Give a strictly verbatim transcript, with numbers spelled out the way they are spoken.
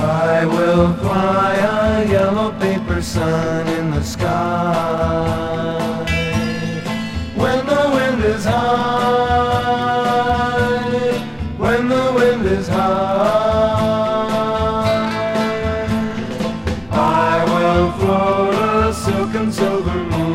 I will fly a yellow paper sun in the sky. When the wind is high, when the wind is high, I will float a silk and silver moon